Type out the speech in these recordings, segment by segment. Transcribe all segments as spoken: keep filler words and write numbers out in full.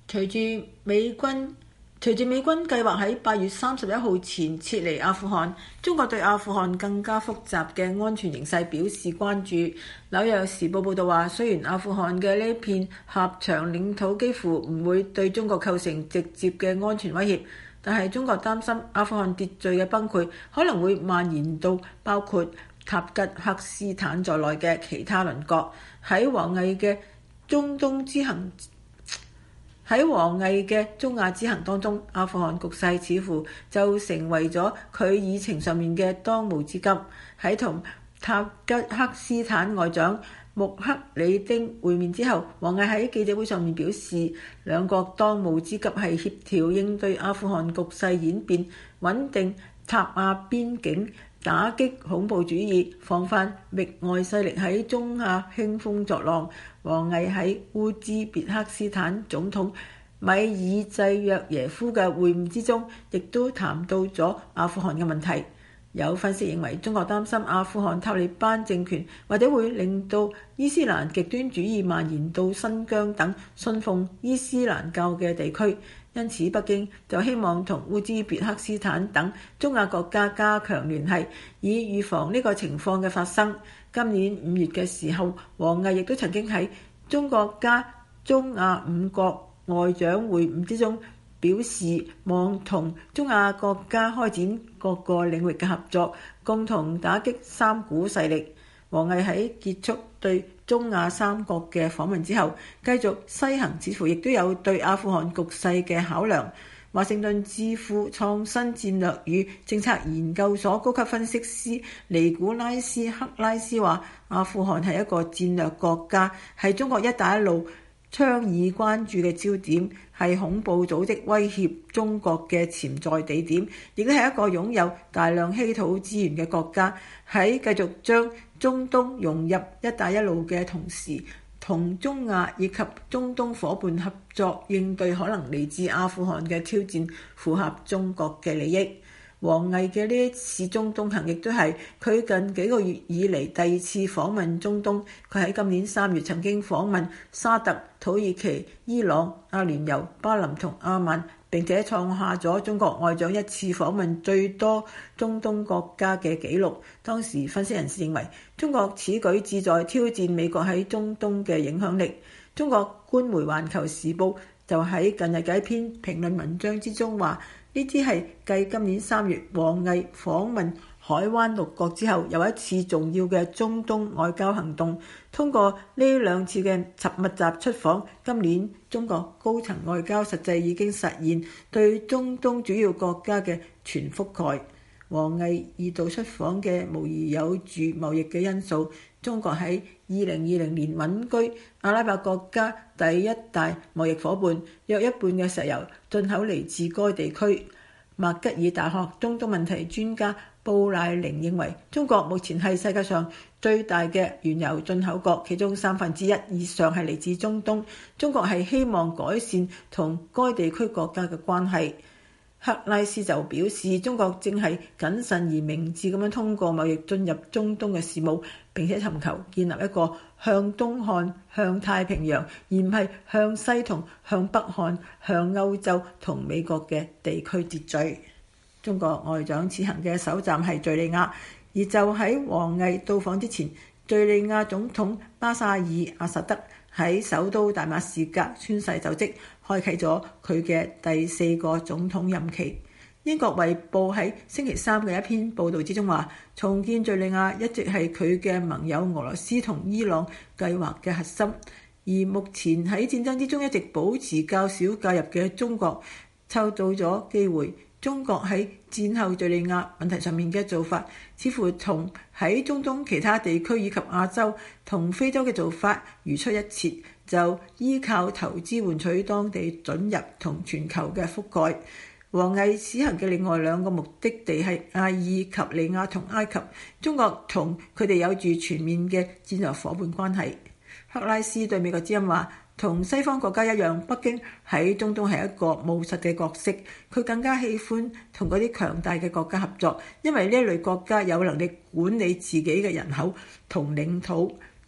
隨住美軍隨住美軍計劃喺八月三十一號前撤離阿富汗，中國對阿富汗更加複雜嘅安全形勢表示關注。紐約時報報導話，雖然阿富汗嘅呢片狹長領土幾乎唔會對中國構成直接嘅安全威脅，但係中國擔心阿富汗秩序嘅崩潰可能會蔓延到包括塔吉克斯坦在內嘅其他鄰國。喺王毅嘅中東之行喺王毅嘅中亞之行當中，阿富汗局勢似乎就成為咗佢議程上面嘅當務之急。喺同塔吉克斯坦外長穆克里丁會面之後，王毅喺記者會上面表示，兩國當務之急係協調應對阿富汗局勢演變，穩定塔亞邊境，打擊恐怖主義，防範域外勢力喺中亞興風作浪。王毅喺烏茲別克斯坦總統米爾濟約耶夫嘅會晤之中，亦都談到咗阿富汗嘅問題。有分析認為，中國擔心阿富汗塔利班政權或者會令到伊斯蘭極端主義蔓延到新疆等信奉伊斯蘭教嘅地區，因此北京就希望同烏茲別克斯坦等中亞國家加強聯繫，以預防呢個情況嘅發生。今年五月嘅時候，王毅亦都曾經喺中國加中亞五國外長會晤之中表示，望同中亞國家開展各個領域嘅合作，共同打擊三股勢力。王毅喺結束對中亞三國嘅訪問之後，繼續西行，似乎亦都有對阿富汗局勢嘅考量。華盛頓智庫創新戰略與政策研究所高級分析師尼古拉斯克拉斯話，阿富汗係一個戰略國家，係中國一帶一路倡議關注嘅焦點，係恐怖組織威脅中國嘅潛在地點，亦都係一個擁有大量稀土資源嘅國家。喺繼續將中東融入一帶一路嘅同時，同中亞以及中東夥伴合作，應對可能嚟自阿富汗嘅挑戰，符合中國嘅利益。王毅嘅呢一次中東行亦都係佢近幾個月以嚟第二次訪問中東。佢喺今年三月曾經訪問沙特、土耳其、伊朗、阿聯酋、巴林同阿曼，並且創下咗中國外長一次訪問最多中東國家嘅紀錄。當時分析人士認為，中國此舉旨在挑戰美國喺中東嘅影響力。中國官媒《環球時報》就喺近日嘅一篇評論文章之中話，呢啲係繼今年三月王毅訪問海灣六國之後，又一次重要嘅中東外交行動。通過呢兩次嘅密集出訪，今年中國高層外交實際已經實現對中東主要國家嘅全覆蓋。王毅二度出訪嘅無疑有住貿易嘅因素。中國喺二零二零年穩居阿拉伯國家第一大貿易夥伴，約一半嘅石油進口嚟自該地區。麥吉爾大學中東問題專家布賴寧認為，中國目前係世界上最大嘅原油進口國，其中三分之一以上係嚟自中東。中國係希望改善同該地區國家嘅關係。克拉斯就表示，中國正係謹慎而明智咁樣通過貿易進入中東嘅事務，並且尋求建立一個向東看、向太平洋，而唔係向西同向北看、向歐洲同美國嘅地區秩序。中國外長此行嘅首站係敘利亞，而就喺王毅到訪之前，敘利亞總統巴沙爾阿薩德喺首都大馬士革宣誓就職，開啟咗佢嘅第四個總統任期。英國衛報喺星期三嘅一篇報導之中話，重建敘利亞一直係佢嘅盟友俄羅斯同伊朗計劃嘅核心，而目前喺戰爭之中一直保持較少介入嘅中國，抽到咗機會。中國喺戰後敘利亞問題上面嘅做法，似乎同喺中東其他地區以及亞洲同非洲嘅做法如出一轍，就依靠投資換取當地准入同全球嘅覆蓋。王毅此行嘅另外兩個目的地係阿爾及利亞同埃及，中國同佢哋有住全面嘅戰略夥伴關係。克拉斯對美國之音話，同西方國家一樣，北京喺中東係一個務實嘅角色，佢更加喜歡同嗰啲強大嘅國家合作，因為呢一類國家有能力管理自己嘅人口同領土，而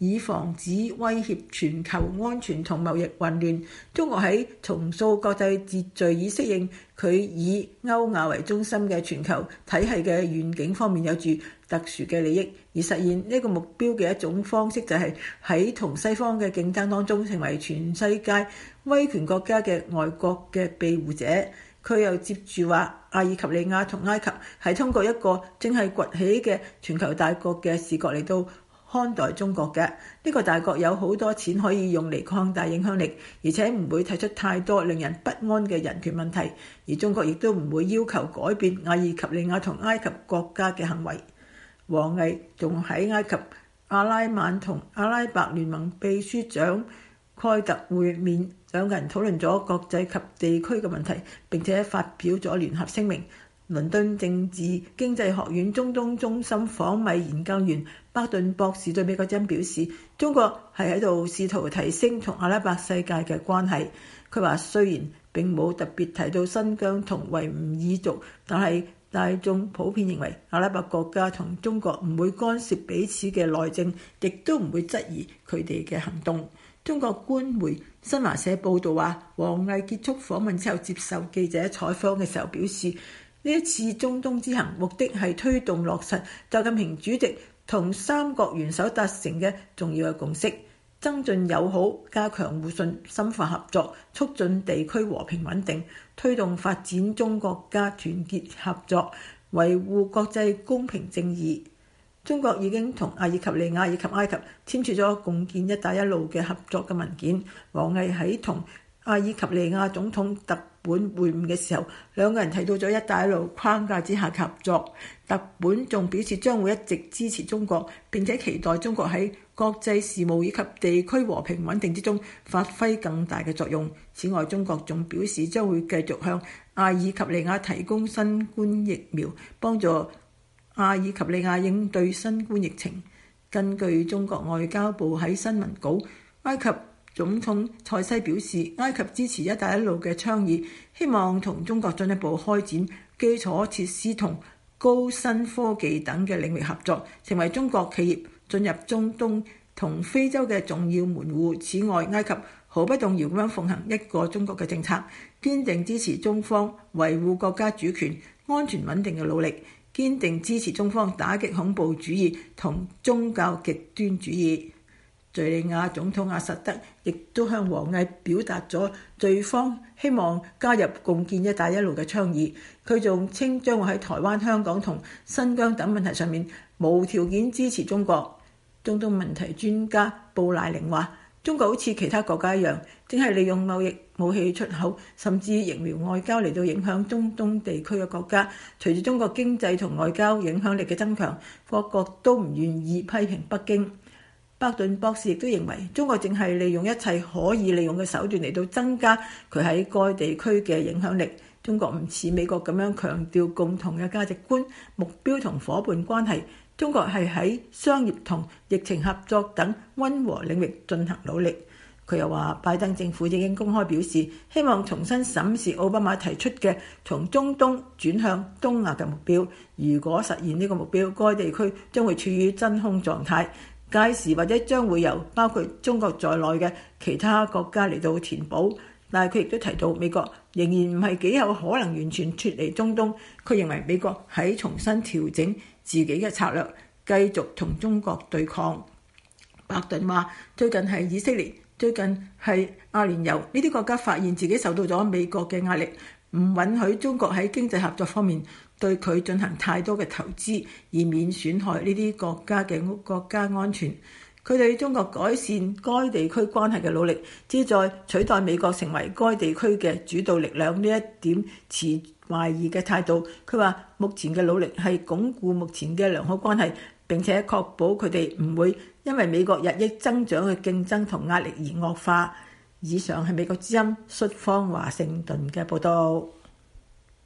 以防止威脅全球安全同貿易混亂。中國喺重塑國際秩序以適應佢以歐亞為中心嘅全球體系嘅願景方面有住特殊嘅利益，而實現呢個目標嘅一種方式就係喺同西方嘅競爭當中成為全世界威權國家嘅外國嘅庇護者。佢又接住話，阿爾及利亞同埃及係通過一個正係崛起嘅全球大國嘅視角嚟到看待中國嘅。呢、這個大國有好多錢可以用嚟擴大影響力，而且唔會提出太多令人不安嘅人權問題，而中國亦都唔會要求改變阿爾及利亞同埃及國家嘅行為。王毅仲喺埃及阿拉曼同阿拉伯聯盟秘書長蓋特會面，兩個人討論咗國際及地區嘅問題，並且發表咗聯合聲明。倫敦政治經濟學院中東中心訪米研究員巴頓博士對美國之音表示，中國係喺度試圖提升同阿拉伯世界嘅關係。佢話雖然並冇特別提到新疆同維吾爾族，但係大眾普遍認為阿拉伯國家同中國唔會干涉彼此嘅內政，亦都唔會質疑佢哋嘅行動。中國官媒新華社報導話，王毅結束訪問之後接受記者採訪嘅時候表示，呢一次中東之行目的係推動落實習近平主席同三國元首達成嘅重要嘅共識，增進友好，加強互信，深化合作，促進地區和平穩定，推動發展中國家團結合作，維護國際公平正義。中國已經同阿爾及利亞以及埃及簽署咗共建一帶一路嘅合作嘅文件。王毅喺同阿爾及利亞總統特本會晤嘅時候，兩個人提到咗一帶一路框架之下嘅合作。特本仲表示將會一直支持中國，並且期待中國喺國際事務以及地區和平穩定之中發揮更大嘅作用。此外，中國仲表示將會繼續向阿爾及利亞提供新冠疫苗，幫助阿爾及利亞應對新冠疫情。根據中國外交部喺新聞稿，埃及總統塞西表示，埃及支持一帶一路嘅倡議，希望同中國進一步開展基礎設施同高新科技等嘅領域合作，成為中國企業進入中東同非洲嘅重要門戶。此外，埃及毫不動搖咁樣奉行一個中國嘅政策，堅定支持中方維護國家主權、安全穩定嘅努力，堅定支持中方打擊恐怖主義同宗教極端主義。敘利亞總統阿薩德亦都向王毅表達咗對方希望加入共建一帶一路嘅倡議。佢仲稱將會喺台灣、香港同新疆等問題上面無條件支持中國。中東問題專家布賴寧話，中國好似其他國家一樣，正係利用貿易、武器出口甚至疫苗外交嚟到影響中東地區嘅國家。隨住中國經濟同外交影響力嘅增強，各國都唔願意批評北京。巴頓博士亦都認為，中國正係利用一切可以利用嘅手段嚟到增加佢喺該地區嘅影響力。中國唔似美國咁樣強調共同嘅價值觀、目標同夥伴關係。中國係喺商業同疫情合作等溫和領域進行努力。佢又話，拜登政府已經公開表示，希望重新審視奧巴馬提出嘅從中東轉向東亞嘅目標。如果實現呢個目標，該地區將會處於真空狀態。屆時或者將會由包括中國在內嘅其他國家嚟到填補，但係佢亦都提到美國仍然唔係幾有可能完全脫離中東。佢認為美國喺重新調整自己嘅策略，繼續同中國對抗。白頓話：最近係以色列，最近係阿聯酋呢啲國家發現自己受到咗美國嘅壓力，唔允許中國喺經濟合作方面對佢進行太多嘅投資，以免損害呢啲國家嘅國家安全。佢對中國改善該地區關係嘅努力，旨在取代美國成為該地區嘅主導力量呢一點持懷疑嘅態度。佢話目前嘅努力係鞏固目前嘅良好關係，並且確保佢哋唔會因為美國日益增長嘅競爭同壓力而惡化。以上係美國之音，述方華盛頓嘅報導。